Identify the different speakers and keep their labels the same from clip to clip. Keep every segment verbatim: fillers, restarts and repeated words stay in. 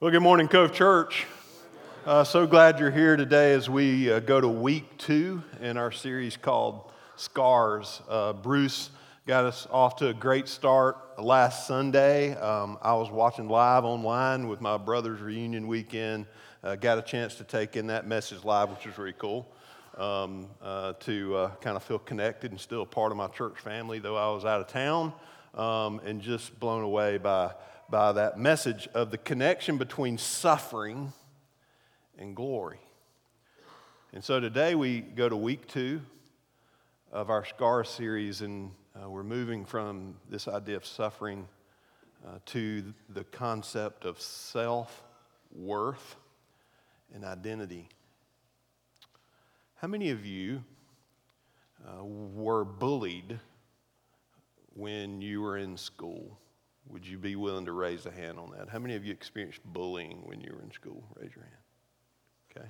Speaker 1: Well, good morning, Cove Church. Uh, so glad you're here today as we uh, go to week two in our series called Scars. Uh, Bruce got us off to a great start last Sunday. Um, I was watching live online with my brother's reunion weekend. Uh, got a chance to take in that message live, which was really cool. Um, uh, to uh, kind of feel connected and still a part of my church family, though I was out of town, um, and just blown away by by that message of the connection between suffering and glory. And so today we go to week two of our Scar series, and uh, we're moving from this idea of suffering uh, to the concept of self-worth and identity. How many of you uh, were bullied when you were in school? Would you be willing to raise a hand on that? How many of you experienced bullying when you were in school? Raise your hand. Okay.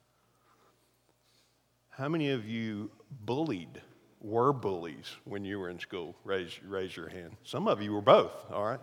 Speaker 1: How many of you bullied, were bullies when you were in school? Raise, raise your hand. Some of you were both, all right?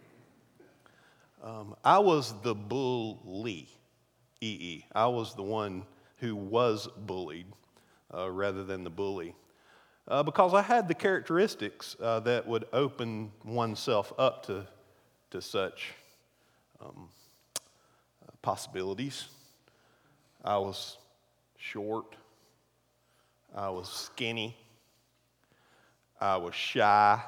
Speaker 1: Um, I was the bully, E E. I was the one who was bullied uh, rather than the bully. Uh, because I had the characteristics uh, that would open oneself up to, to such um, uh, possibilities. I was short. I was skinny. I was shy.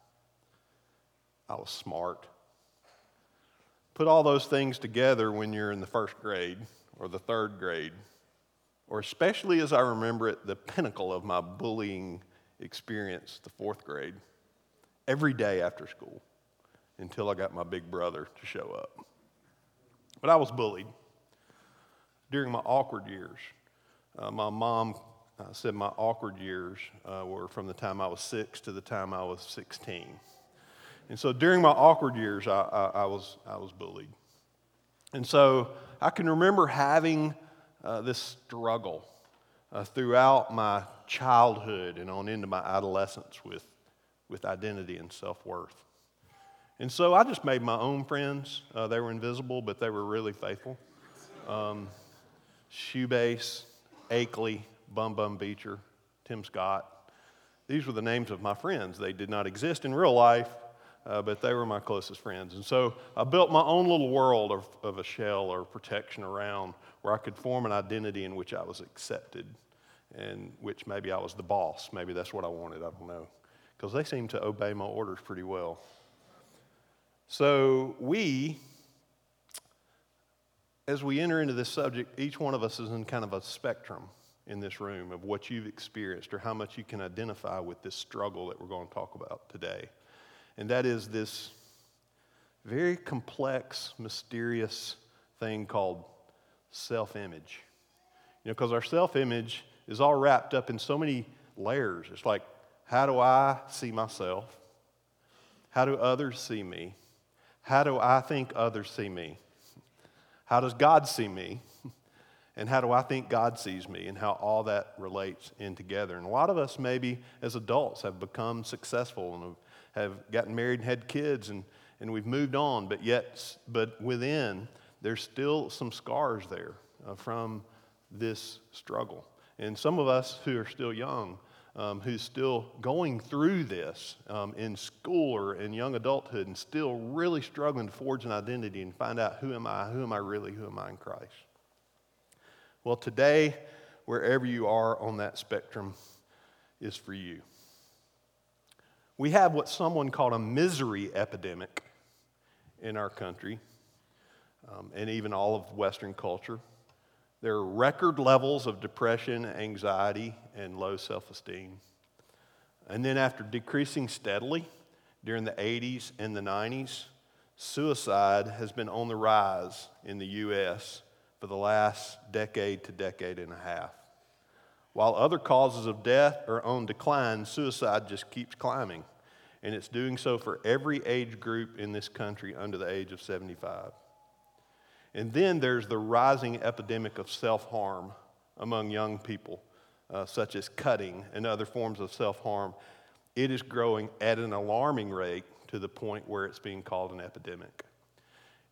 Speaker 1: I was smart. Put all those things together when you're in the first grade or the third grade, or especially as I remember it, the pinnacle of my bullying experience, the fourth grade, every day after school until I got my big brother to show up. But I was bullied during my awkward years. Uh, my mom uh, said my awkward years uh, were from the time I was six to the time I was sixteen. And so during my awkward years, I, I, I was I was bullied. And so I can remember having uh, this struggle Uh, throughout my childhood and on into my adolescence with, with identity and self-worth. And so I just made my own friends. Uh, they were invisible, but they were really faithful. Um, Shoebase, Akeley, Bum Bum Beecher, Tim Scott. These were the names of my friends. They did not exist in real life, uh, but they were my closest friends. And so I built my own little world of, of a shell or protection around where I could form an identity in which I was accepted and which maybe I was the boss. Maybe that's what I wanted, I don't know. Because they seemed to obey my orders pretty well. So we, as we enter into this subject, each one of us is in kind of a spectrum in this room of what you've experienced or how much you can identify with this struggle that we're going to talk about today. And that is this very complex, mysterious thing called self-image. You know, because our self-image is all wrapped up in so many layers. It's like, how do I see myself? How do others see me? How do I think others see me? How does God see me? And how do I think God sees me? And how all that relates in together. And a lot of us maybe as adults have become successful and have gotten married and had kids and, and we've moved on, but yet, but within, there's still some scars there uh, from this struggle. And some of us who are still young, um, who's still going through this um, in school or in young adulthood and still really struggling to forge an identity and find out who am I, who am I really, who am I in Christ. Well, today, wherever you are on that spectrum is for you. We have what someone called a misery epidemic in our country, um, and even all of Western culture. There are record levels of depression, anxiety, and low self-esteem. And then after decreasing steadily during the eighties and the nineties, suicide has been on the rise in the U S for the last decade to decade and a half. While other causes of death are on decline, suicide just keeps climbing. And it's doing so for every age group in this country under the age of seventy-five. And then there's the rising epidemic of self-harm among young people, uh, such as cutting and other forms of self-harm. It is growing at an alarming rate to the point where it's being called an epidemic.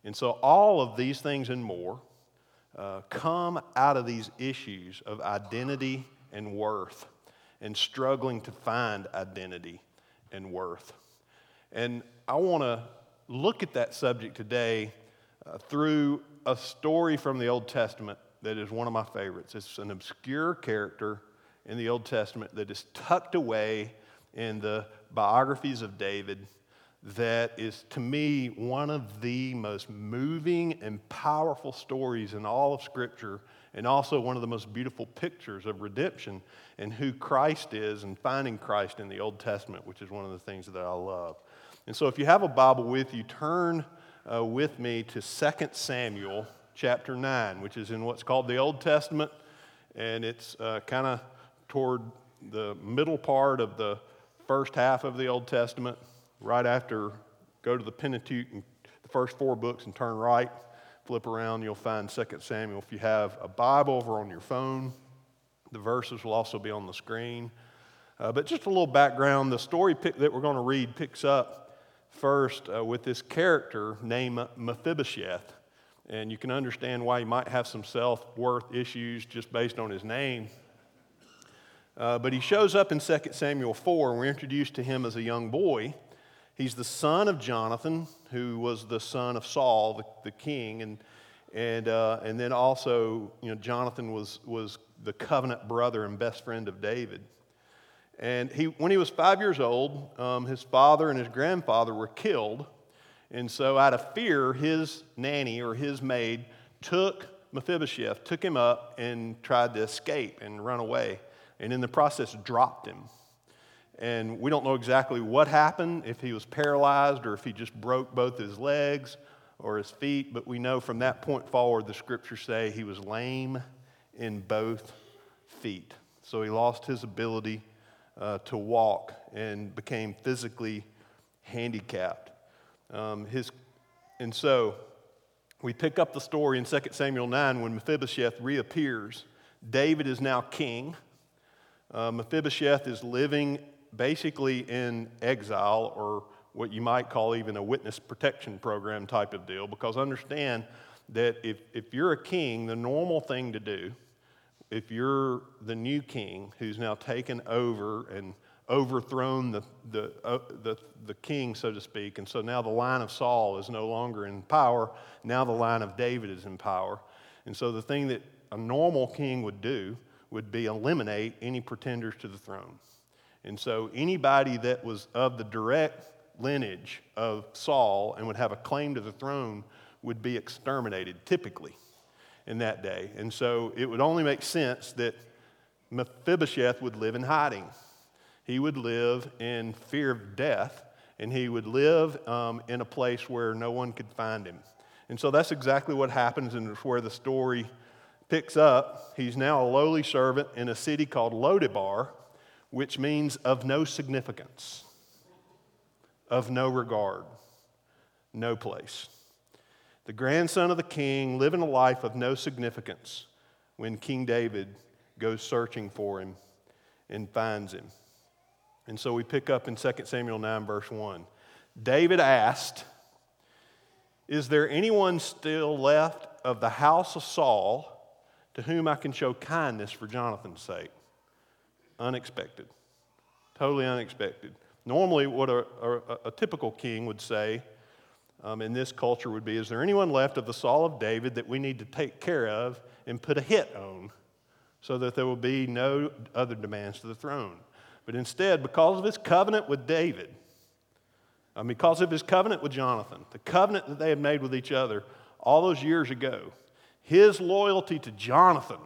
Speaker 1: And so all of these things and more uh, come out of these issues of identity and worth and struggling to find identity and worth. And I want to look at that subject today uh, through a story from the Old Testament that is one of my favorites. It's an obscure character in the Old Testament that is tucked away in the biographies of David that is, to me, one of the most moving and powerful stories in all of Scripture, and also one of the most beautiful pictures of redemption and who Christ is and finding Christ in the Old Testament, which is one of the things that I love. And so if you have a Bible with you, turn uh, with me to Second Samuel chapter nine, which is in what's called the Old Testament, and it's uh, kind of toward the middle part of the first half of the Old Testament. Right after, go to the Pentateuch, and the first four books, and turn right, flip around, you'll find Second Samuel. If you have a Bible over on your phone, the verses will also be on the screen. Uh, but just a little background, the story pick, that we're going to read picks up first uh, with this character named Mephibosheth. And you can understand why he might have some self-worth issues just based on his name. Uh, but he shows up in Second Samuel four, and we're introduced to him as a young boy. He's the son of Jonathan, who was the son of Saul, the, the king, and and uh, and then also, you know, Jonathan was was the covenant brother and best friend of David. And he, when he was five years old, um, his father and his grandfather were killed, and so out of fear, his nanny or his maid took Mephibosheth, took him up, and tried to escape and run away, and in the process dropped him. And we don't know exactly what happened, if he was paralyzed or if he just broke both his legs or his feet, but we know from that point forward, the scriptures say he was lame in both feet. So he lost his ability uh, to walk and became physically handicapped. Um, his, and so we pick up the story in Second Samuel nine when Mephibosheth reappears. David is now king. Uh, Mephibosheth is living basically in exile, or what you might call even a witness protection program type of deal, because understand that if, if you're a king, the normal thing to do, if you're the new king who's now taken over and overthrown the, the, uh, the, the king, so to speak, and so now the line of Saul is no longer in power, now the line of David is in power. And so the thing that a normal king would do would be eliminate any pretenders to the throne. And so anybody that was of the direct lineage of Saul and would have a claim to the throne would be exterminated, typically, in that day. And so it would only make sense that Mephibosheth would live in hiding. He would live in fear of death, and he would live um, in a place where no one could find him. And so that's exactly what happens, and it's where the story picks up. He's now a lowly servant in a city called Lodebar, which means of no significance, of no regard, no place. The grandson of the king living a life of no significance when King David goes searching for him and finds him. And so we pick up in Second Samuel nine, verse one. David asked, "Is there anyone still left of the house of Saul to whom I can show kindness for Jonathan's sake?" Unexpected. Totally unexpected. Normally what a, a, a typical king would say um, in this culture would be, is there anyone left of the Saul of David that we need to take care of and put a hit on so that there will be no other demands to the throne? But instead, because of his covenant with David, um, because of his covenant with Jonathan, the covenant that they had made with each other all those years ago, his loyalty to Jonathan,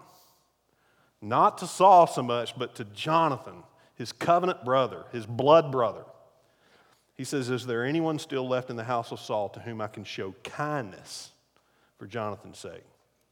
Speaker 1: not to Saul so much, but to Jonathan, his covenant brother, his blood brother. He says, "Is there anyone still left in the house of Saul to whom I can show kindness for Jonathan's sake?"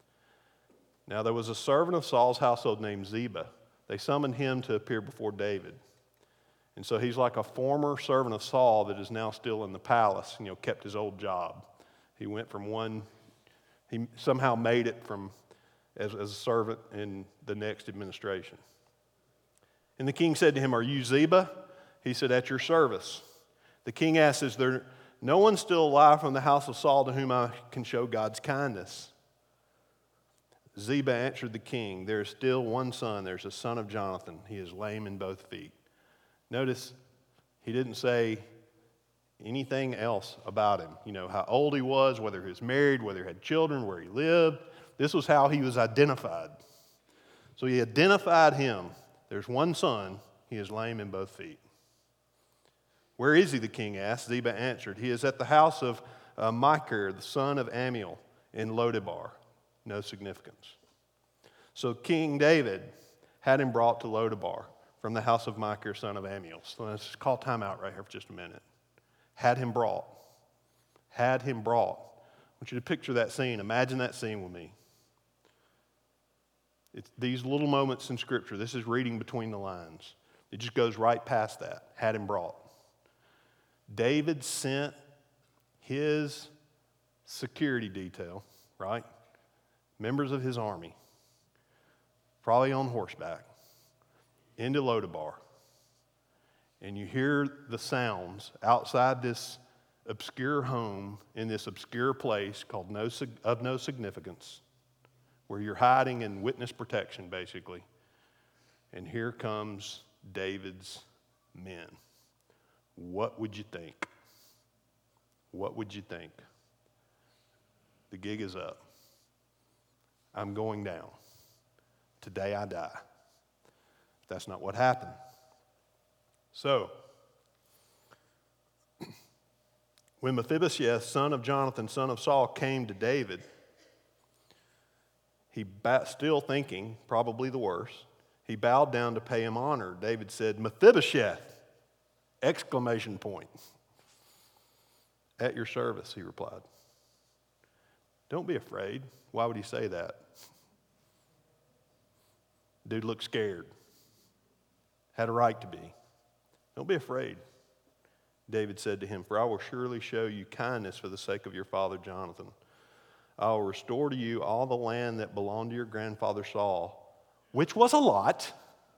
Speaker 1: Now there was a servant of Saul's household named Ziba. They summoned him to appear before David. And so he's like a former servant of Saul that is now still in the palace, you know, kept his old job. He went from one, he somehow made it from As, as a servant in the next administration. And the king said to him, "Are you Ziba?" He said, "At your service." The king asked, "Is there no one's still alive from the house of Saul to whom I can show God's kindness. Ziba answered the king, there is still one son. There's a son of Jonathan. He is lame in both feet. Notice he didn't say anything else about him. You know, how old he was, whether he was married, whether he had children, where he lived. This was how he was identified. So he identified him. There's one son. He is lame in both feet. Where is he, the king asked. Ziba answered, he is at the house of uh, Machir, the son of Amiel, in Lodebar. No significance. So King David had him brought to Lodebar from the house of Machir, son of Amiel. So let's just call time out right here for just a minute. Had him brought. Had him brought. I want you to picture that scene. Imagine that scene with me. It's these little moments in Scripture. This is reading between the lines. It just goes right past that. Had him brought. David sent his security detail, right? Members of his army, probably on horseback, into Lodebar. And you hear the sounds outside this obscure home in this obscure place called no, of no significance, where you're hiding in witness protection, basically. And here comes David's men. What would you think? What would you think? The gig is up. I'm going down. Today I die. That's not what happened. So, when Mephibosheth, son of Jonathan, son of Saul, came to David, he still thinking, probably the worst, he bowed down to pay him honor. David said, Mephibosheth! Exclamation point. At your service, he replied. Don't be afraid. Why would he say that? Dude looked scared. Had a right to be. Don't be afraid. David said to him, for I will surely show you kindness for the sake of your father Jonathan. I will restore to you all the land that belonged to your grandfather Saul, which was a lot,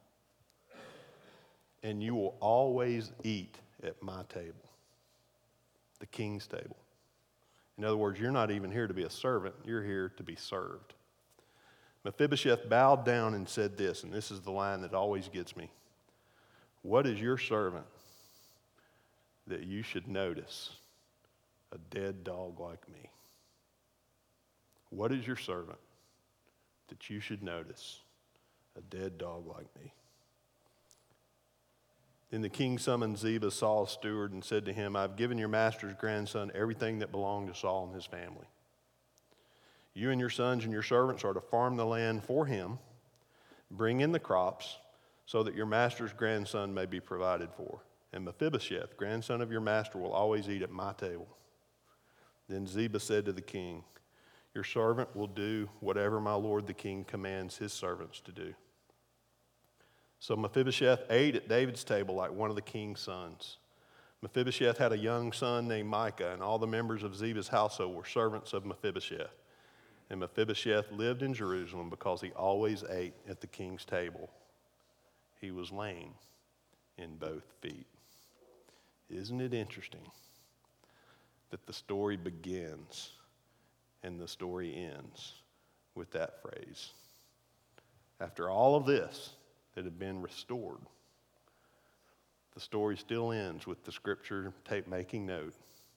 Speaker 1: and you will always eat at my table, the king's table. In other words, you're not even here to be a servant, you're here to be served. Mephibosheth bowed down and said this, and this is the line that always gets me. What is your servant that you should notice a dead dog like me? What is your servant that you should notice a dead dog like me? Then the king summoned Ziba, Saul's steward, and said to him, I've given your master's grandson everything that belonged to Saul and his family. You and your sons and your servants are to farm the land for him, bring in the crops, so that your master's grandson may be provided for. And Mephibosheth, grandson of your master, will always eat at my table. Then Ziba said to the king, your servant will do whatever my lord the king commands his servants to do. So Mephibosheth ate at David's table like one of the king's sons. Mephibosheth had a young son named Micah, and all the members of Ziba's household were servants of Mephibosheth. And Mephibosheth lived in Jerusalem because he always ate at the king's table. He was lame in both feet. Isn't it interesting that the story begins and the story ends with that phrase? After all of this that had been restored, the story still ends with the scripture tape making note.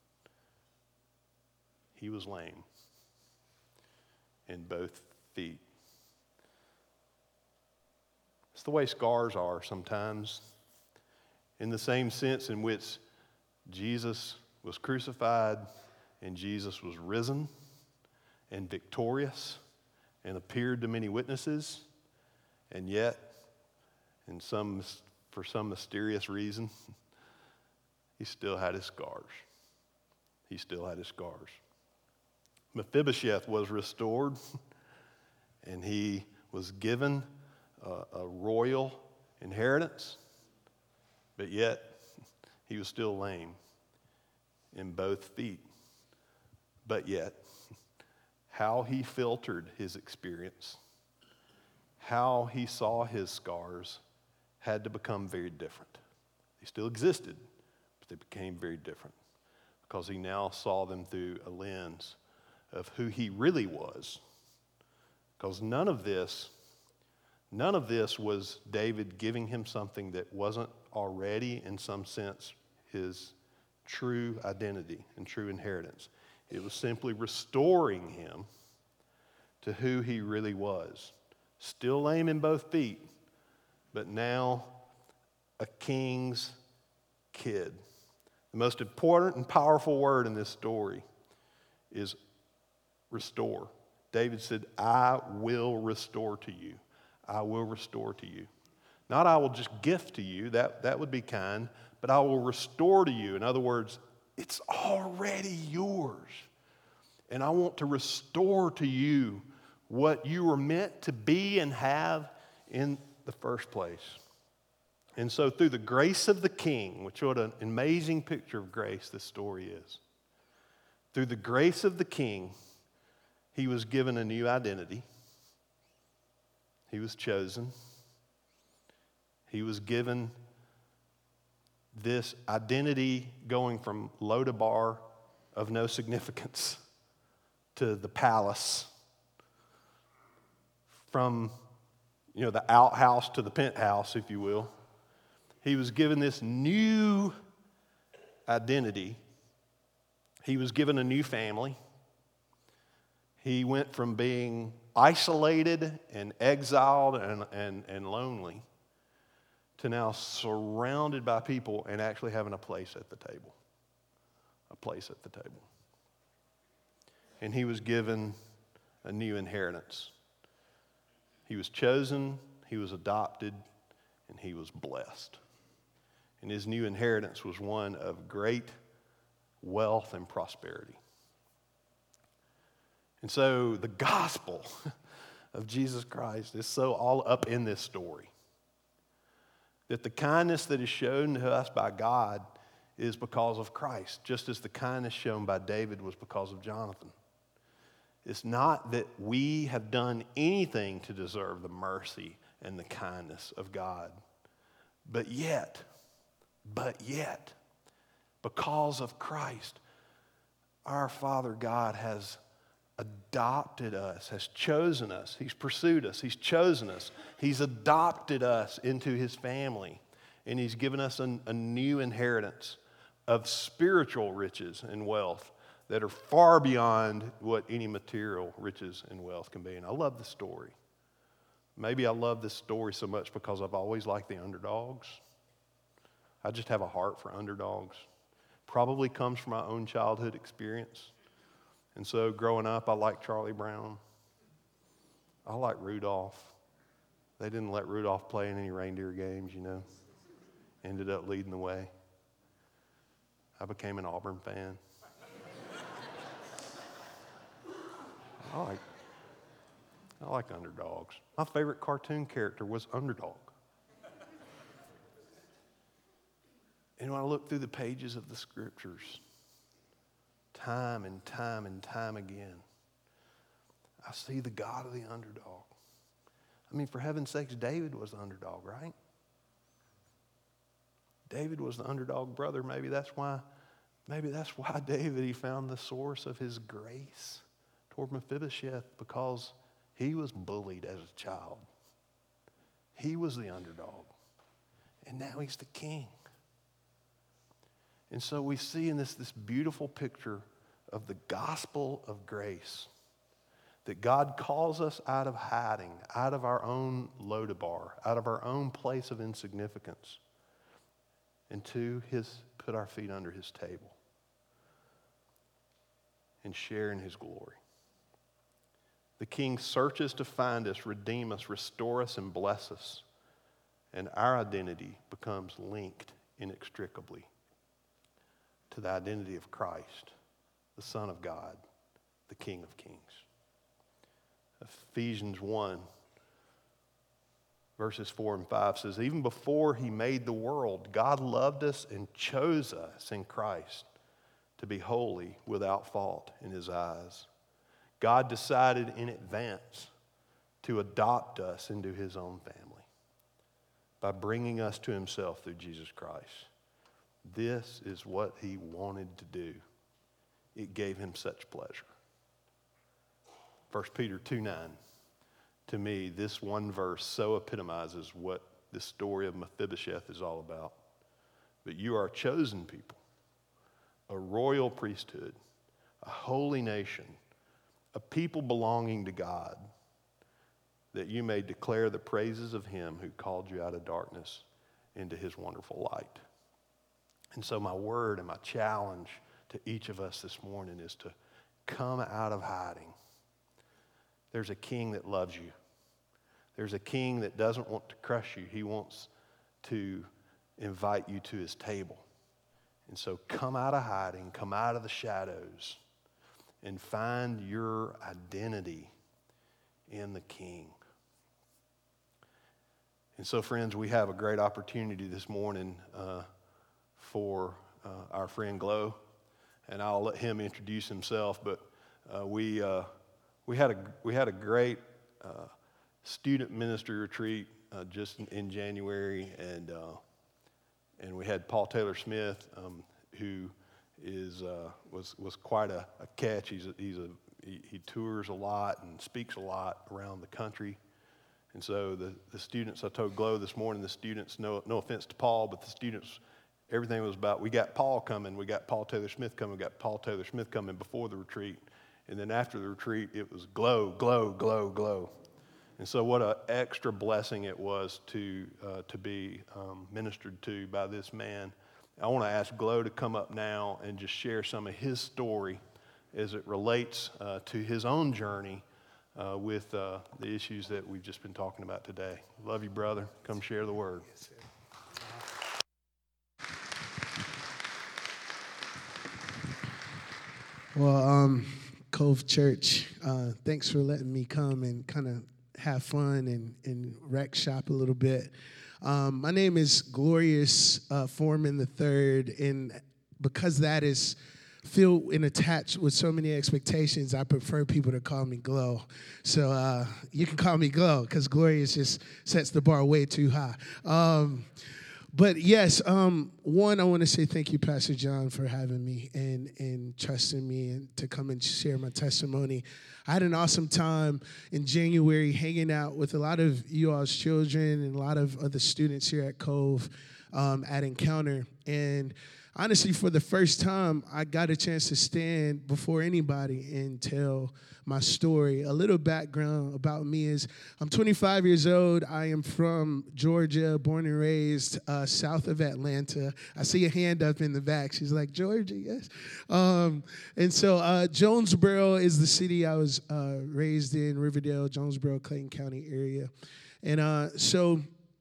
Speaker 1: He was lame in both feet. It's the way scars are sometimes, in the same sense in which Jesus was crucified and Jesus was risen and victorious and appeared to many witnesses, and yet, in some, for some mysterious reason, he still had his scars. He still had his scars. Mephibosheth was restored, and he was given a, a royal inheritance, but yet he was still lame in both feet. But yet, how he filtered his experience, how he saw his scars, had to become very different. They still existed, but they became very different. because he now saw them through a lens of who he really was. Because none of this, none of this was David giving him something that wasn't already, in some sense, his true identity and true inheritance. It was simply restoring him to who he really was. Still lame in both feet, but now a king's kid. The most important and powerful word in this story is restore. David said, I will restore to you. I will restore to you. Not I will just gift to you, that, that would be kind, but I will restore to you. In other words, it's already yours. And I want to restore to you what you were meant to be and have in the first place. And so through the grace of the King, which what an amazing picture of grace this story is. Through the grace of the King, he was given a new identity. He was chosen. He was given this identity going from Lodabar of no significance to the palace, from you know the outhouse to the penthouse, if you will. He was given this new identity. He was given a new family. He went from being isolated and exiled and, and, and lonely to now surrounded by people and actually having a place at the table. A place at the table. And he was given a new inheritance. He was chosen, he was adopted, and he was blessed. And his new inheritance was one of great wealth and prosperity. And so the gospel of Jesus Christ is so all up in this story that the kindness that is shown to us by God is because of Christ, just as the kindness shown by David was because of Jonathan. It's not that we have done anything to deserve the mercy and the kindness of God, but yet, but yet, because of Christ, our Father God has adopted us, has chosen us. He's pursued us. He's chosen us. He's adopted us into his family. And he's given us a, a new inheritance of spiritual riches and wealth that are far beyond what any material riches and wealth can be. And I love the story. Maybe I love this story so much because I've always liked the underdogs. I just have a heart for underdogs. Probably comes from my own childhood experience. And so growing up, I liked Charlie Brown. I liked Rudolph. They didn't let Rudolph play in any reindeer games, you know. Ended up leading the way. I became an Auburn fan. I like, I like underdogs. My favorite cartoon character was Underdog. And when I look through the pages of the scriptures, time and time and time again, I see the God of the underdog. I mean, for heaven's sakes, David was the underdog, right? David was the underdog brother. Maybe that's why, maybe that's why David, he found the source of his grace toward Mephibosheth, because he was bullied as a child. He was the underdog. And now he's the king. And so we see in this, this beautiful picture of the gospel of grace that God calls us out of hiding, out of our own Lodabar, out of our own place of insignificance, and to his, put our feet under his table and share in his glory. The King searches to find us, redeem us, restore us, and bless us. And our identity becomes linked inextricably to the identity of Christ, the Son of God, the King of Kings. Ephesians one, verses four and five says, even before he made the world, God loved us and chose us in Christ to be holy, without fault in his eyes. God decided in advance to adopt us into his own family by bringing us to himself through Jesus Christ. This is what he wanted to do it gave him such pleasure. First Peter two nine. To me, this one verse so epitomizes what this story of Mephibosheth is all about. But you are a chosen people, a royal priesthood, a holy nation, a people belonging to God, that you may declare the praises of him who called you out of darkness into his wonderful light. And so my word and my challenge to each of us this morning is to come out of hiding. There's a king that loves you. There's a king that doesn't want to crush you. He wants to invite you to his table. And so come out of hiding, come out of the shadows, and find your identity in the king. And so, friends, we have a great opportunity this morning uh, for uh, our friend Glow, and I'll let him introduce himself. But uh, we uh, we had a we had a great uh, student ministry retreat uh, just in, in January, and uh, and we had Paul Taylor Smith, um, who is uh, was was quite a, a catch. He's a, he's a he, he tours a lot and speaks a lot around the country. And so the, the students, I told Glow this morning, the students, no no offense to Paul, but the students, everything was about, we got Paul coming, we got Paul Taylor Smith coming, we got Paul Taylor Smith coming before the retreat. And then after the retreat, it was glow, glow, glow, glow. And so what an extra blessing it was to uh, to be um, ministered to by this man. I want to ask Glow to come up now and just share some of his story as it relates uh, to his own journey Uh, with uh, the issues that we've just been talking about today. Love you, brother. Come share the word.
Speaker 2: Yes, sir. Well, um, Cove Church, uh, thanks for letting me come and kind of have fun and, and rec shop a little bit. Um, my name is Glorious uh, Foreman the Third, and because that is filled and attached with so many expectations, I prefer people to call me Glow. So uh, you can call me Glow because Glorious just sets the bar way too high. Um, but yes, um, one, I want to say thank you, Pastor John, for having me and, and trusting me and to come and share my testimony. I had an awesome time in January hanging out with a lot of you all's children and a lot of other students here at Cove um, at Encounter. And honestly, for the first time, I got a chance to stand before anybody and tell my story. A little background about me is I'm twenty-five years old. I am from Georgia, born and raised uh, south of Atlanta. I see a hand up in the back. She's like, Georgia, yes. Um, and so uh, Jonesboro is the city I was uh, raised in, Riverdale, Jonesboro, Clayton County area. And uh, so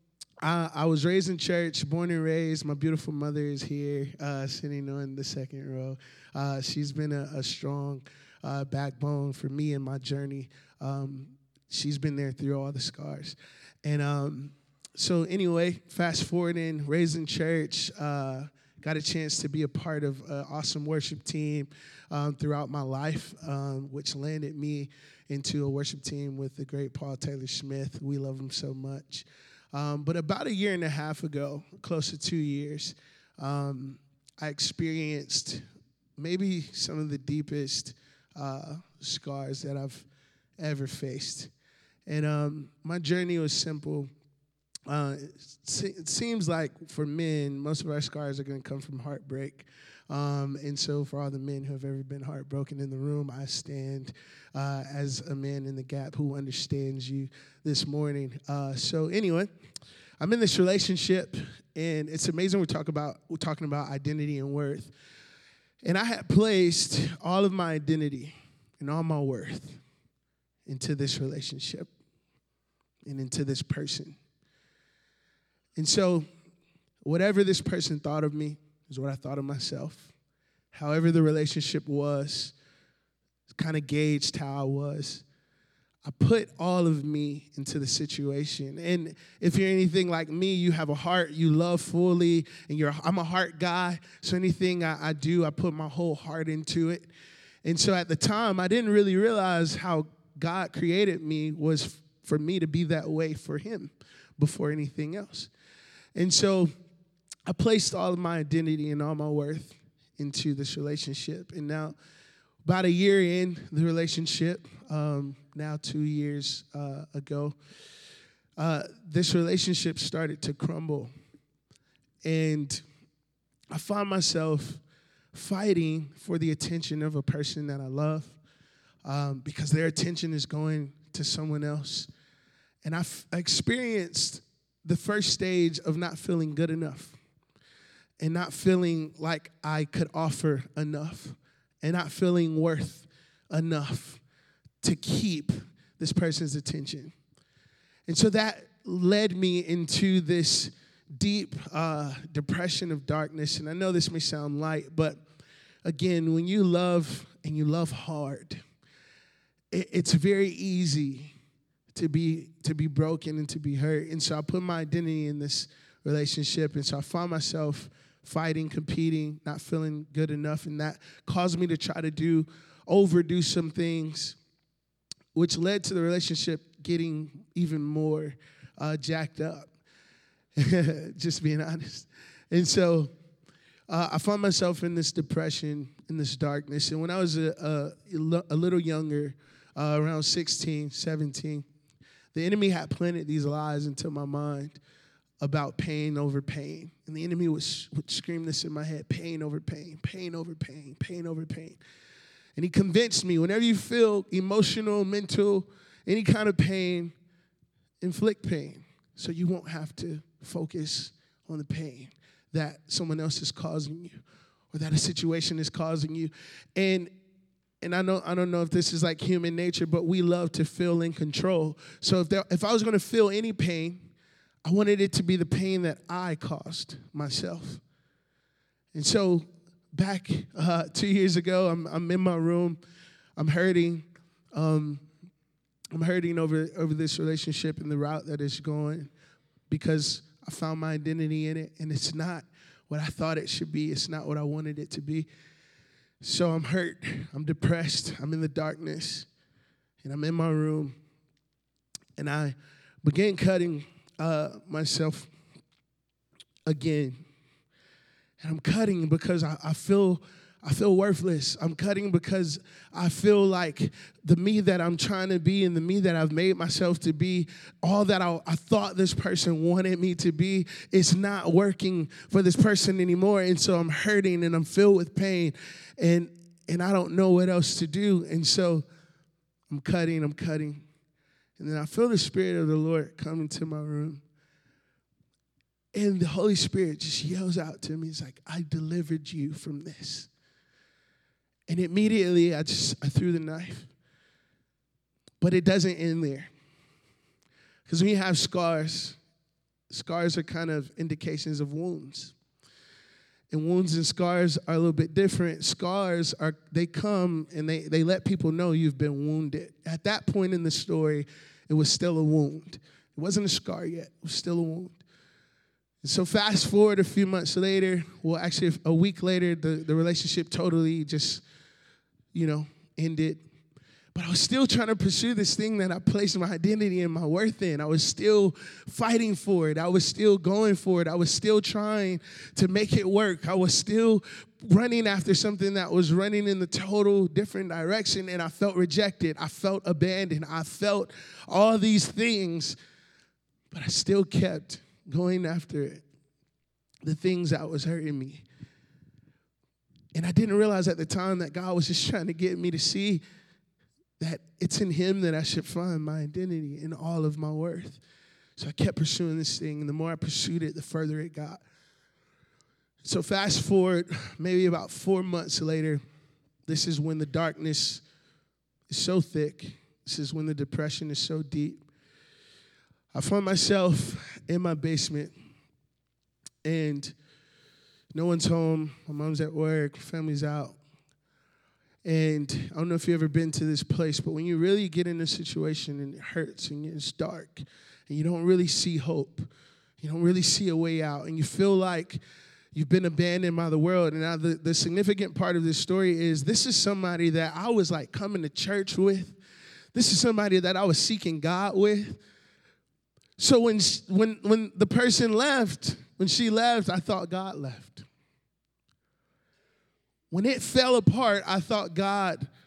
Speaker 2: I, I was raised in church, born and raised. My beautiful mother is here, uh, sitting on the second row. Uh, she's been a, a strong uh, backbone for me in my journey. Um, she's been there through all the scars. And um, so anyway, fast forwarding, raised in church, uh, got a chance to be a part of an awesome worship team um, throughout my life, um, which landed me into a worship team with the great Paul Taylor Smith. We love him so much. Um, but about a year and a half ago, close to two years, um, I experienced maybe some of the deepest uh, scars that I've ever faced. And um, my journey was simple. Uh, it, se- it seems like for men, most of our scars are going to come from heartbreak. Um, and so for all the men who have ever been heartbroken in the room, I stand uh, as a man in the gap who understands you this morning. Uh, so anyway, I'm in this relationship, and it's amazing we talk about, we're talking about identity and worth. And I had placed all of my identity and all my worth into this relationship and into this person. And so whatever this person thought of me is what I thought of myself. However the relationship was, kind of gauged how I was. I put all of me into the situation. And if you're anything like me, you have a heart you love fully, and you're I'm a heart guy, so anything I, I do, I put my whole heart into it. And so at the time, I didn't really realize how God created me was for me to be that way for him before anything else. And so I placed all of my identity and all my worth into this relationship. And now about a year in the relationship, um, now two years uh, ago, uh, this relationship started to crumble. And I found myself fighting for the attention of a person that I love um, because their attention is going to someone else. And I f- experienced the first stage of not feeling good enough and not feeling like I could offer enough and not feeling worth enough to keep this person's attention. And so that led me into this deep uh, depression of darkness. And I know this may sound light, but again, when you love and you love hard, it, it's very easy to be to be broken and to be hurt. And so I put my identity in this relationship. And so I found myself fighting, competing, not feeling good enough. And that caused me to try to do, overdo some things, which led to the relationship getting even more uh, jacked up, just being honest. And so uh, I found myself in this depression, in this darkness. And when I was a, a, a little younger, uh, around sixteen, seventeen, the enemy had planted these lies into my mind about pain over pain. And the enemy would, would scream this in my head, pain over pain, pain over pain, pain over pain. And he convinced me, whenever you feel emotional, mental, any kind of pain, inflict pain so you won't have to focus on the pain that someone else is causing you or that a situation is causing you. And and I know I don't know if this is like human nature, but we love to feel in control. So if there, if I was going to feel any pain, I wanted it to be the pain that I caused myself. And so back uh, two years ago, I'm I'm in my room, I'm hurting, um, I'm hurting over over this relationship and the route that it's going, because I found my identity in it, and it's not what I thought it should be. It's not what I wanted it to be. So I'm hurt, I'm depressed, I'm in the darkness, and I'm in my room, and I began cutting uh, myself again. And I'm cutting because I, I feel I feel worthless. I'm cutting because I feel like the me that I'm trying to be and the me that I've made myself to be, all that I, I thought this person wanted me to be, is not working for this person anymore. And so I'm hurting and I'm filled with pain, and and I don't know what else to do. And so I'm cutting, I'm cutting. And then I feel the Spirit of the Lord come into my room. And the Holy Spirit just yells out to me. It's like, I delivered you from this. And immediately I just, I threw the knife. But it doesn't end there. Because when you have scars, scars are kind of indications of wounds. And wounds and scars are a little bit different. Scars are, they come and they, they let people know you've been wounded. At that point in the story, it was still a wound. It wasn't a scar yet. It was still a wound. And so fast forward a few months later, well, actually a week later, the, the relationship totally just, you know, ended. But I was still trying to pursue this thing that I placed my identity and my worth in. I was still fighting for it. I was still going for it. I was still trying to make it work. I was still running after something that was running in the total different direction, and I felt rejected. I felt abandoned. I felt all these things, but I still kept going after it, the things that was hurting me. And I didn't realize at the time that God was just trying to get me to see that it's in him that I should find my identity and all of my worth. So I kept pursuing this thing, and the more I pursued it, the further it got. So fast forward, maybe about four months later, this is when the darkness is so thick. This is when the depression is so deep. I found myself in my basement, and no one's home. My mom's at work, family's out. And I don't know if you've ever been to this place, but when you really get in a situation and it hurts and it's dark and you don't really see hope, you don't really see a way out, and you feel like you've been abandoned by the world. And now the, the significant part of this story is this is somebody that I was like coming to church with. This is somebody that I was seeking God with. So when when when the person left, when she left, I thought God left. When it fell apart, I thought God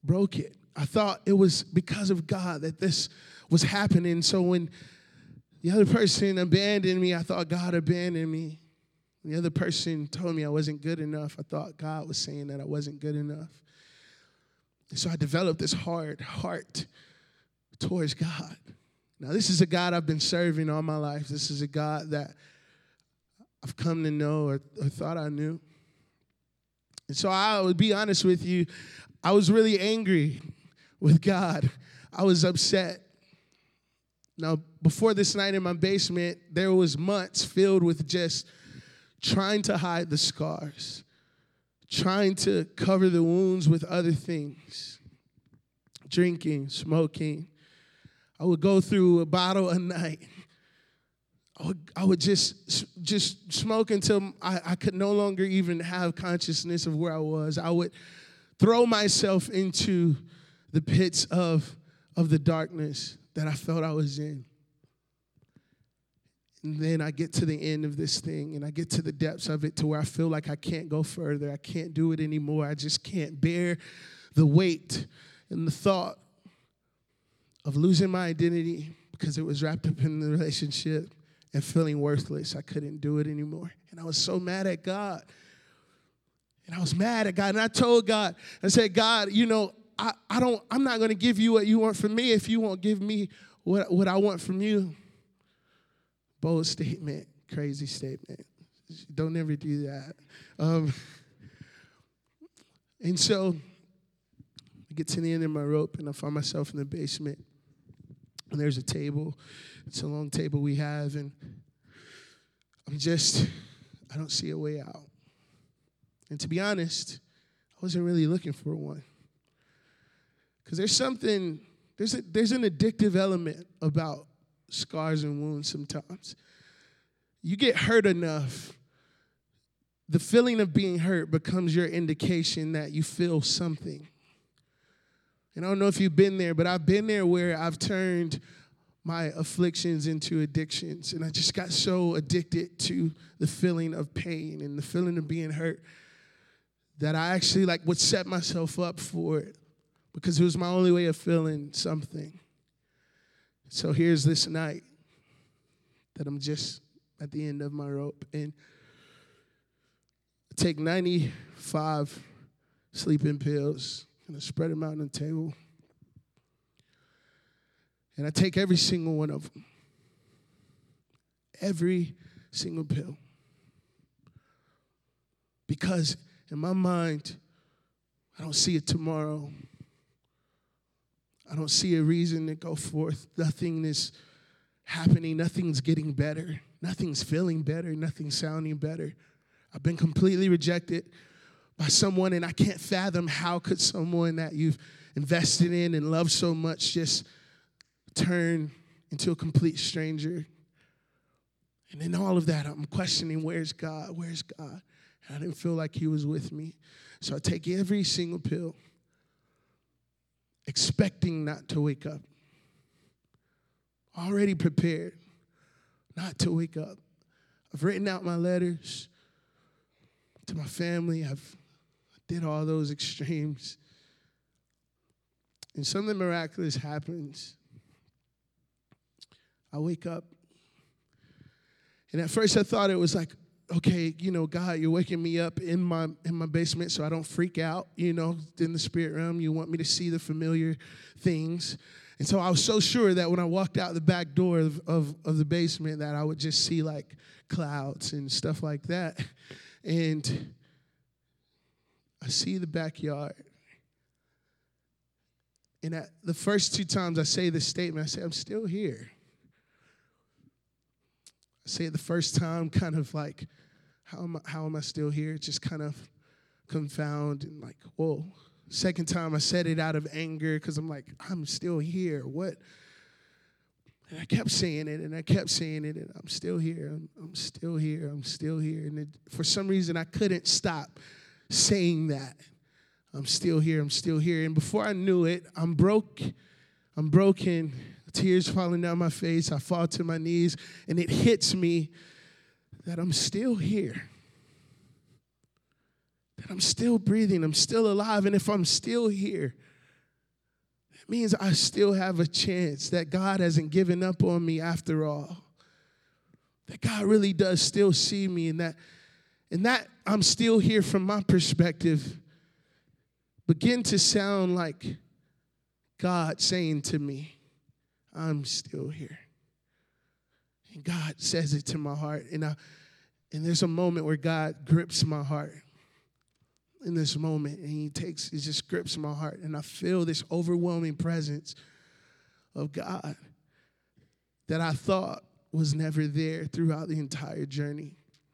Speaker 2: broke it. I thought it was because of God that this was happening. So when the other person abandoned me, I thought God abandoned me. When the other person told me I wasn't good enough, I thought God was saying that I wasn't good enough. And so I developed this hard heart towards God. Now, this is a God I've been serving all my life. This is a God that I've come to know or, or thought I knew. And so I would be honest with you, I was really angry with God. I was upset. Now, before this night in my basement, there was months filled with just trying to hide the scars, trying to cover the wounds with other things, drinking, smoking. I would go through a bottle a night. I would, I would just, just smoke until I, I could no longer even have consciousness of where I was. I would throw myself into the pits of, of the darkness that I felt I was in. And then I get to the end of this thing, and I get to the depths of it to where I feel like I can't go further. I can't do it anymore. I just can't bear the weight and the thought of losing my identity because it was wrapped up in the relationship and feeling worthless. I couldn't do it anymore. And I was so mad at God. And I was mad at God. And I told God, I said, God, you know, I, I don't, I'm not going to give you what you want from me if you won't give me what, what I want from you. Bold statement, crazy statement. Don't ever do that. Um, and so I get to the end of my rope, and I find myself in the basement. And there's a table. It's a long table we have, and I'm just, I don't see a way out. And to be honest, I wasn't really looking for one. Because there's something, there's a, there's an addictive element about scars and wounds sometimes. You get hurt enough, the feeling of being hurt becomes your indication that you feel something. And I don't know if you've been there, but I've been there where I've turned my afflictions into addictions. And I just got so addicted to the feeling of pain and the feeling of being hurt that I actually like would set myself up for it because it was my only way of feeling something. So here's this night that I'm just at the end of my rope. And I take ninety-five sleeping pills. And I spread them out on the table. And I take every single one of them. Every single pill. Because in my mind, I don't see it tomorrow. I don't see a reason to go forth. Nothing is happening. Nothing's getting better. Nothing's feeling better. Nothing's sounding better. I've been completely rejected by someone, and I can't fathom how could someone that you've invested in and loved so much just turn into a complete stranger. And in all of that, I'm questioning, where's God? Where's God? And I didn't feel like he was with me. So I take every single pill, expecting not to wake up. Already prepared not to wake up. I've written out my letters to my family. I've did all those extremes. And something miraculous happens. I wake up. And at first I thought it was like, okay, you know, God, you're waking me up in my in my basement so I don't freak out, you know, in the spirit realm. You want me to see the familiar things. And so I was so sure that when I walked out the back door of, of, of the basement that I would just see like clouds and stuff like that. And I see the backyard. And at the first two times I say this statement, I say, I'm still here. I say it the first time kind of like, how am I, how am I still here? Just kind of confound and like, whoa. Second time I said it out of anger because I'm like, I'm still here. What? And I kept saying it and I kept saying it and I'm still here. I'm, I'm still here. I'm still here. And it, for some reason I couldn't stop saying that. I'm still here. I'm still here. And before I knew it, I'm broke. I'm broken. Tears falling down my face. I fall to my knees and it hits me that I'm still here. That I'm still breathing. I'm still alive. And if I'm still here, It means I still have a chance, that God hasn't given up on me after all. That God really does still see me, and that, and that I'm still here from my perspective begin to sound like God saying to me, I'm still here. And God says it to my heart. And, I, and there's a moment where God grips my heart in this moment. And he takes, he just grips my heart. And I feel this overwhelming presence of God that I thought was never there throughout the entire journey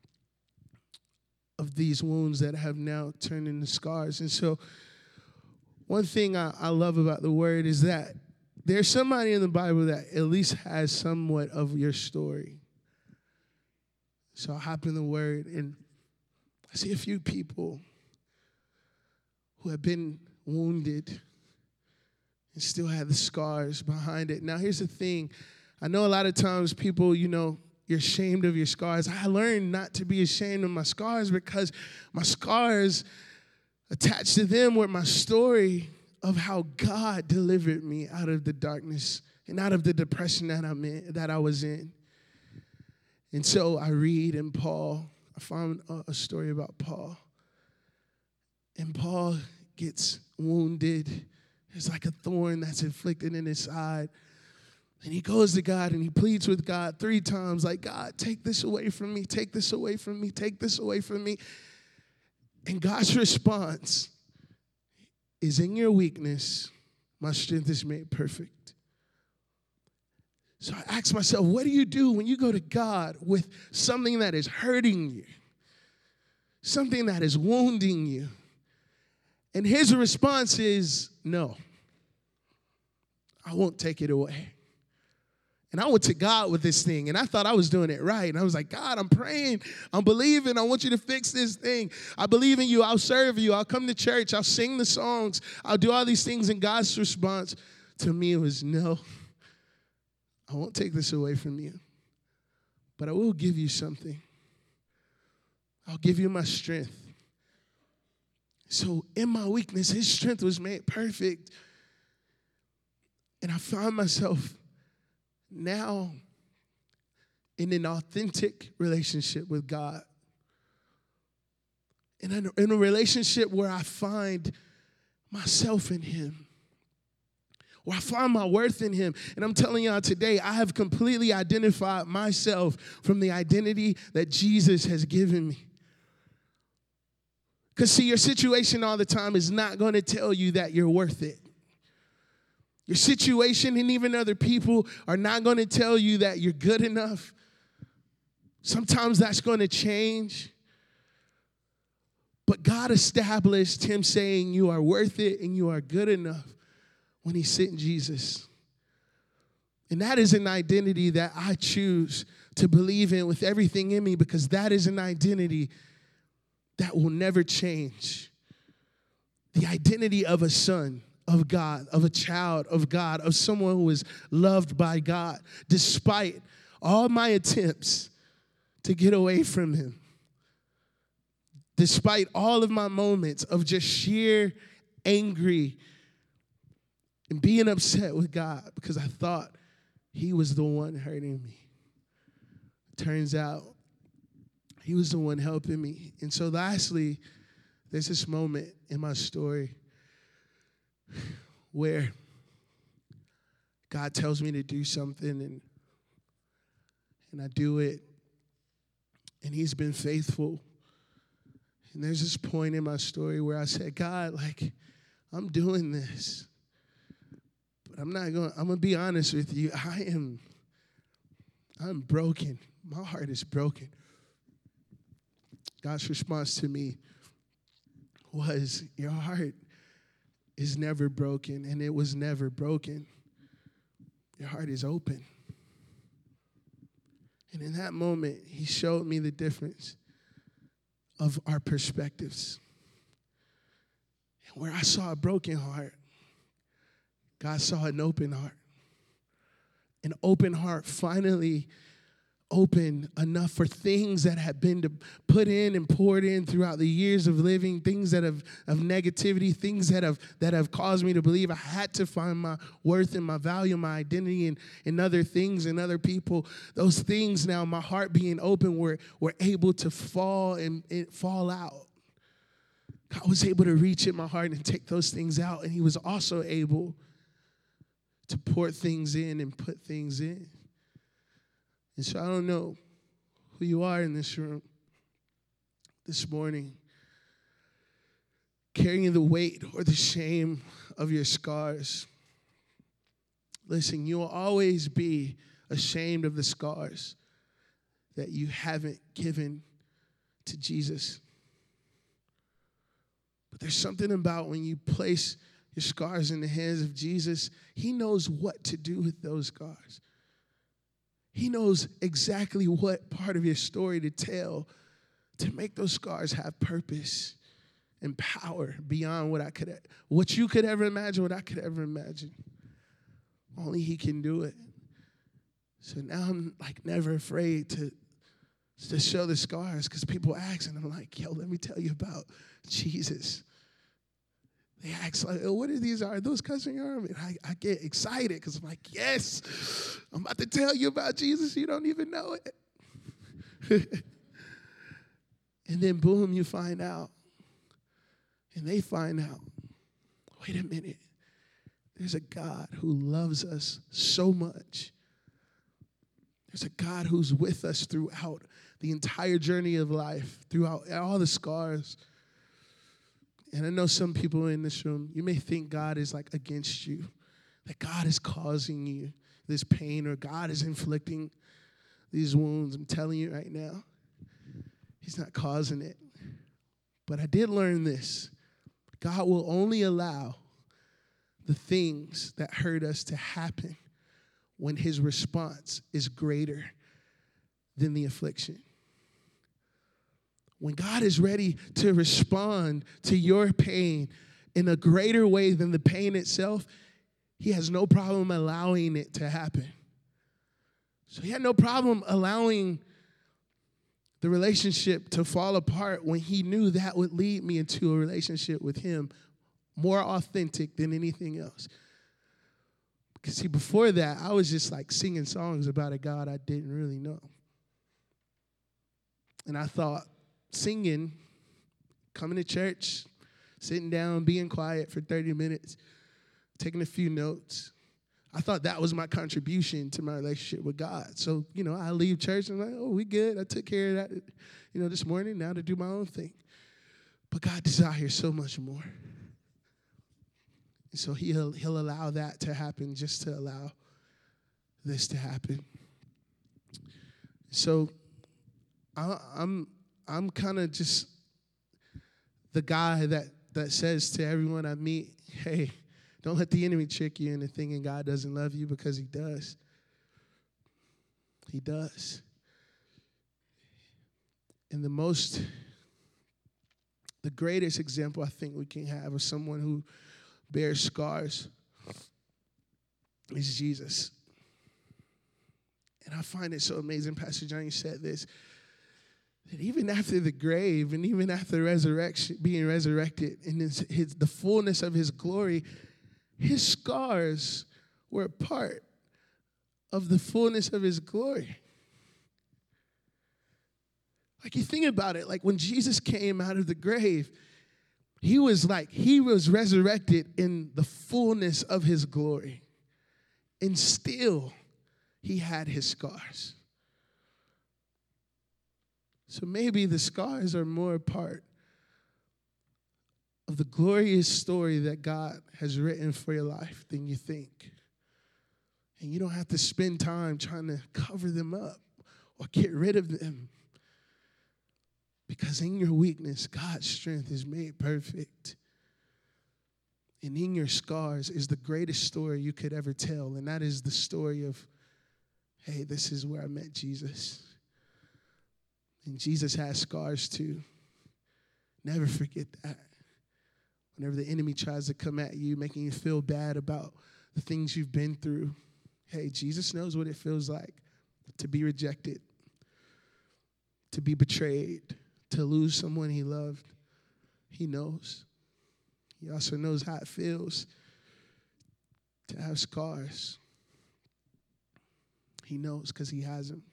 Speaker 2: of these wounds that have now turned into scars. And so one thing I, I love about the word is that there's somebody in the Bible that at least has somewhat of your story. So I hop in the word, and I see a few people who have been wounded and still have the scars behind it. Now, here's the thing. I know a lot of times people, you know, you're ashamed of your scars. I learned not to be ashamed of my scars because my scars attached to them were my story of how God delivered me out of the darkness and out of the depression that I'm in, that I was in. And so I read in Paul, I found a story about Paul. And Paul gets wounded. There's like a thorn that's inflicted in his side. And he goes to God and he pleads with God three times, like, God, take this away from me, take this away from me, take this away from me. And God's response is, in your weakness, my strength is made perfect. So I ask myself, what do you do when you go to God with something that is hurting you, something that is wounding you? And his response is, no, I won't take it away. And I went to God with this thing, and I thought I was doing it right. And I was like, God, I'm praying. I'm believing. I want you to fix this thing. I believe in you. I'll serve you. I'll come to church. I'll sing the songs. I'll do all these things. And God's response to me was, no, I won't take this away from you. But I will give you something. I'll give you my strength. So in my weakness, his strength was made perfect. And I found myself now in an authentic relationship with God. In a, in a relationship where I find myself in him. Where I find my worth in him. And I'm telling y'all today, I have completely identified myself from the identity that Jesus has given me. Because see, your situation all the time is not going to tell you that you're worth it. Your situation and even other people are not going to tell you that you're good enough. Sometimes that's going to change. But God established him saying you are worth it and you are good enough when he sent Jesus. And that is an identity that I choose to believe in with everything in me, because that is an identity that will never change. The identity of a son of God, of a child of God, of someone who is loved by God, despite all my attempts to get away from him, despite all of my moments of just sheer angry and being upset with God because I thought he was the one hurting me. Turns out he was the one helping me. And so lastly, there's this moment in my story where God tells me to do something, and and I do it, and he's been faithful. And there's this point in my story where I said, God, like, I'm doing this, but I'm not going, I'm going to be honest with you. I am, I'm broken. My heart is broken. God's response to me was, your heart is never broken, and it was never broken. Your heart is open. And in that moment, he showed me the difference of our perspectives. And where I saw a broken heart, God saw an open heart. An open heart finally open enough for things that have been to put in and poured in throughout the years of living, things that have of negativity, things that have that have caused me to believe I had to find my worth and my value, my identity in, in other things and other people. Those things now, my heart being open, were, were able to fall and, and fall out. God was able to reach in my heart and take those things out, and he was also able to pour things in and put things in. And so I don't know who you are in this room this morning, carrying the weight or the shame of your scars. Listen, you will always be ashamed of the scars that you haven't given to Jesus. But there's something about when you place your scars in the hands of Jesus, he knows what to do with those scars. He knows exactly what part of your story to tell to make those scars have purpose and power beyond what I could, what you could ever imagine, what I could ever imagine. Only he can do it. So now I'm like never afraid to, to show the scars, because people ask, and I'm like, yo, let me tell you about Jesus. They ask, like, oh, what are these? Are those cussing arms? And I, I get excited because I'm like, yes, I'm about to tell you about Jesus. You don't even know it. And then, boom, you find out. And they find out, wait a minute. There's a God who loves us so much. There's a God who's with us throughout the entire journey of life, throughout all the scars. And I know some people in this room, you may think God is like against you, that God is causing you this pain, or God is inflicting these wounds. I'm telling you right now, he's not causing it. But I did learn this. God will only allow the things that hurt us to happen when his response is greater than the affliction. When God is ready to respond to your pain in a greater way than the pain itself, he has no problem allowing it to happen. So he had no problem allowing the relationship to fall apart when he knew that would lead me into a relationship with him more authentic than anything else. Because see, before that, I was just like singing songs about a God I didn't really know. And I thought, singing, coming to church, sitting down, being quiet for thirty minutes, taking a few notes. I thought that was my contribution to my relationship with God. So, you know, I leave church and I'm like, oh, we good. I took care of that, you know, this morning, now to do my own thing. But God desires so much more. And so he'll, he'll allow that to happen just to allow this to happen. So I, I'm... I'm kind of just the guy that, that says to everyone I meet, hey, don't let the enemy trick you into thinking God doesn't love you, because he does. He does. And the most, the greatest example I think we can have of someone who bears scars is Jesus. And I find it so amazing, Pastor Johnny said this, that even after the grave and even after resurrection, being resurrected in his, his, the fullness of his glory, his scars were a part of the fullness of his glory. Like, you think about it, like when Jesus came out of the grave, he was like, he was resurrected in the fullness of his glory. And still, he had his scars. So maybe the scars are more a part of the glorious story that God has written for your life than you think. And you don't have to spend time trying to cover them up or get rid of them. Because in your weakness, God's strength is made perfect. And in your scars is the greatest story you could ever tell. And that is the story of, hey, this is where I met Jesus. And Jesus has scars too. Never forget that. Whenever the enemy tries to come at you, making you feel bad about the things you've been through, hey, Jesus knows what it feels like to be rejected, to be betrayed, to lose someone he loved. He knows. He also knows how it feels to have scars. He knows because he has them.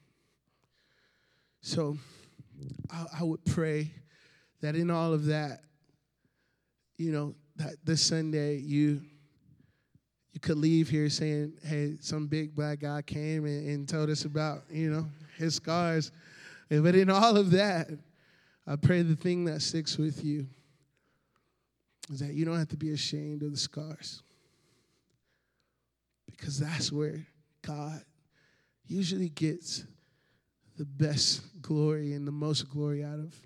Speaker 2: So I, I would pray that in all of that, you know, that this Sunday you you could leave here saying, hey, some big black guy came and, and told us about, you know, his scars. But in all of that, I pray the thing that sticks with you is that you don't have to be ashamed of the scars. Because that's where God usually gets the best glory and the most glory out of.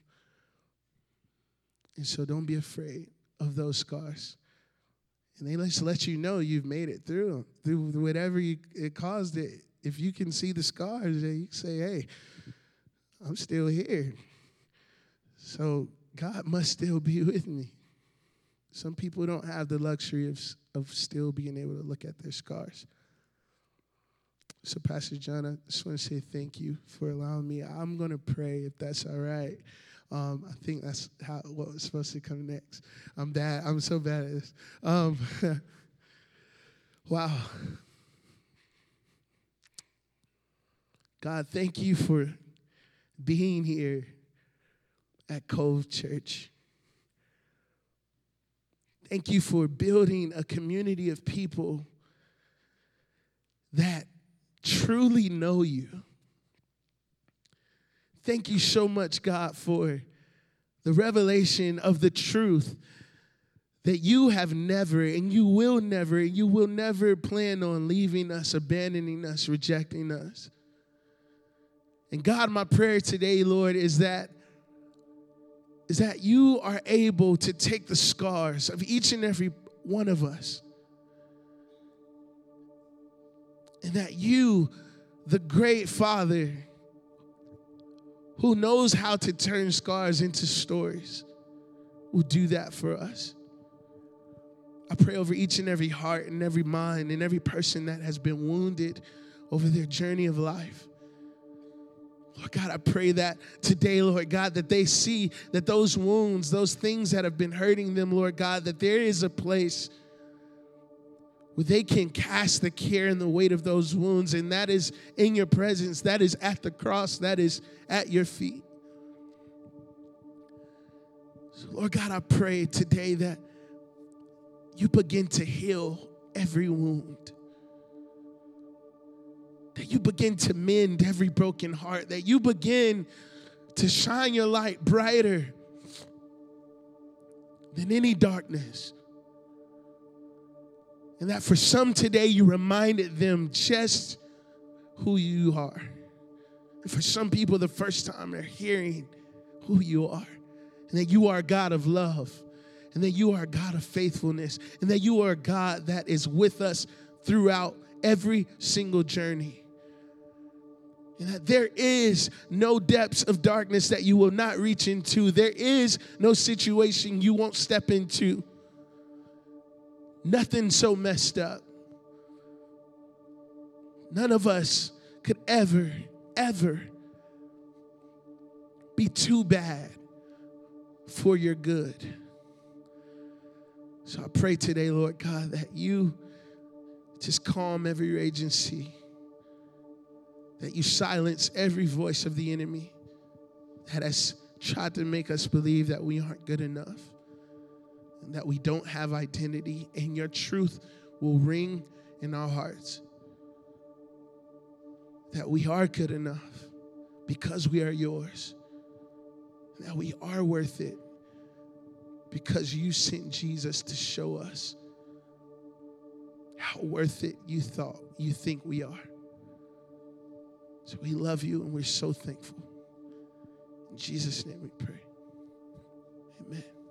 Speaker 2: And so don't be afraid of those scars. And they just let you know you've made it through, through whatever you, it caused it. If you can see the scars, you can say, hey, I'm still here. So God must still be with me. Some people don't have the luxury of, of still being able to look at their scars. So, Pastor John, I just want to say thank you for allowing me. I'm going to pray, if that's all right. Um, I think that's how what was supposed to come next. I'm bad. I'm so bad at this. Um, wow. God, thank you for being here at Cove Church. Thank you for building a community of people that truly know you. Thank you so much, God, for the revelation of the truth that you have never and you will never, and you will never plan on leaving us, abandoning us, rejecting us. And God, my prayer today, Lord, is that is that you are able to take the scars of each and every one of us, and that you, the great Father, who knows how to turn scars into stories, will do that for us. I pray over each and every heart and every mind and every person that has been wounded over their journey of life. Lord God, I pray that today, Lord God, that they see that those wounds, those things that have been hurting them, Lord God, that there is a place where they can cast the care and the weight of those wounds, and that is in your presence, that is at the cross, that is at your feet. So, Lord God, I pray today that you begin to heal every wound, that you begin to mend every broken heart, that you begin to shine your light brighter than any darkness. And that for some today, you reminded them just who you are. And for some people, the first time they're hearing who you are. And that you are a God of love. And that you are a God of faithfulness. And that you are a God that is with us throughout every single journey. And that there is no depths of darkness that you will not reach into. There is no situation you won't step into. Nothing so messed up. None of us could ever, ever be too bad for your good. So I pray today, Lord God, that you just calm every raging sea, that you silence every voice of the enemy that has tried to make us believe that we aren't good enough, and that we don't have identity, and your truth will ring in our hearts, that we are good enough because we are yours, that we are worth it because you sent Jesus to show us how worth it you thought, you think we are. So we love you and we're so thankful. In Jesus' name we pray. Amen.